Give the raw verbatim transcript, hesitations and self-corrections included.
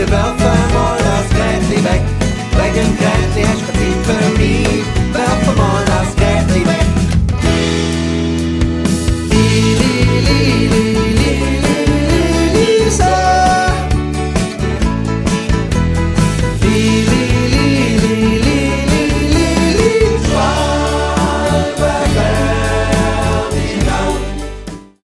det varför målas grätlig väck? Väggen grätlig, här ska tid för mig. Varför målas